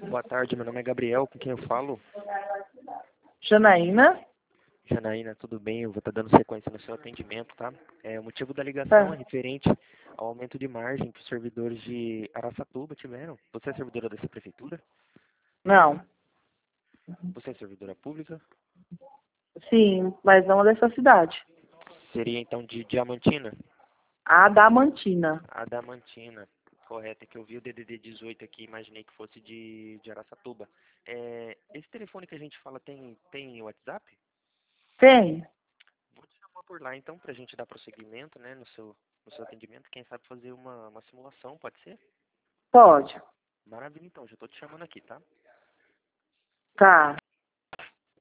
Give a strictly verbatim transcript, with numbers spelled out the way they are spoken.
Boa tarde, meu nome é Gabriel, com quem eu falo? Janaína? Janaína, tudo bem? Eu vou estar dando sequência no seu atendimento, tá? É, o motivo da ligação é Tá. referente ao aumento de margem que os servidores de Araçatuba tiveram. Você é servidora dessa prefeitura? Não. Você é servidora pública? Sim, mas não dessa cidade. Seria então de Diamantina? Adamantina. Adamantina, correto, é que eu vi o D D D dezoito aqui, imaginei que fosse de, de Araçatuba. É, esse telefone que a gente fala tem, tem WhatsApp? Tem? Vou te chamar por lá então para a gente dar prosseguimento, né, no seu, no seu atendimento. Quem sabe fazer uma, uma simulação, pode ser? Pode. Maravilha, então, já estou te chamando aqui, tá? Tá.